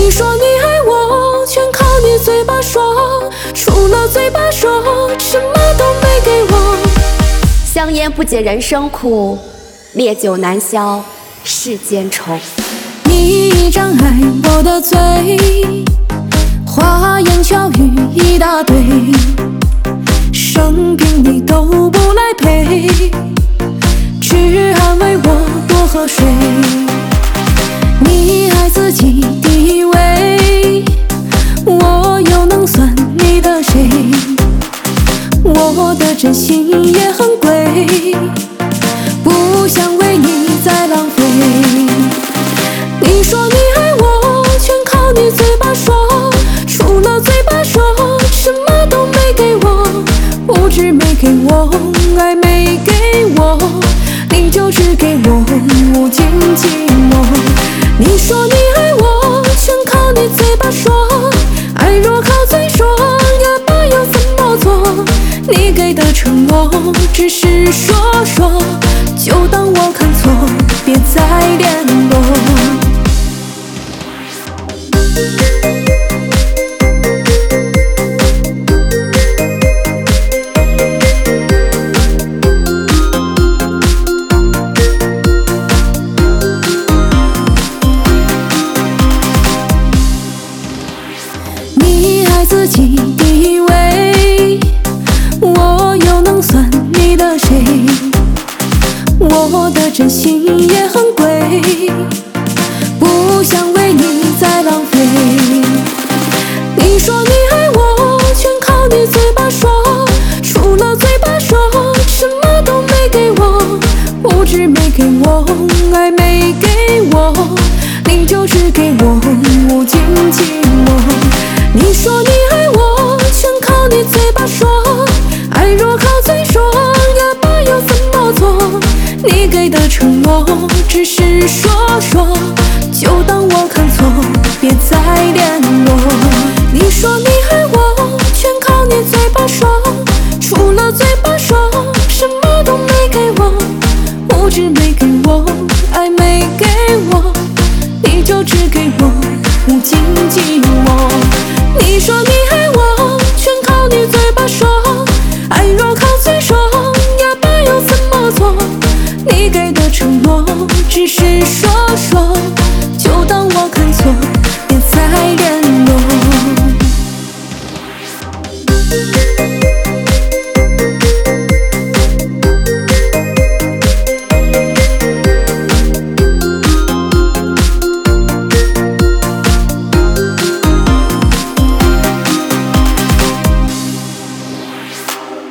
你说你爱我，全靠你嘴巴说，除了嘴巴说，什么都没给我。 香烟不解人生苦，烈酒难消世间愁。 你张爱我的嘴，花言巧语一大堆，生病你都不来陪，只安慰我多喝水。你爱自己第一位，我又能算你的谁？我的真心也很贵，不想为你再浪费。你说你爱我，全靠你嘴巴说，除了嘴巴说，什么都没给我。物质没给我，爱没给我，你就只给我无尽寂寞。你说你爱我，全靠你嘴巴说，爱若靠嘴说，哑巴要怎么做？你给的承诺只是说说，就当我看错，别再联络。你爱自己第一位，我又能算你的谁？我的真心也很贵，不想为你再浪费。你说你爱我，全靠你嘴巴说，除了嘴巴说，什么都没给我。物质没给我，爱没给我，你就只给我无尽寂寞。你说你爱我，全靠你嘴巴说，爱若靠嘴说，哑巴要怎么做？你给的承诺只是说说，就当我看错，别再联络。你说你爱我，全靠你嘴巴说，除了嘴巴说，什么都没给我。物质没给我，爱没给我，你就只给我无尽寂寞。你说你爱我，全靠你嘴巴说，爱若靠嘴说，哑巴要怎么做？你给的承诺只是说说。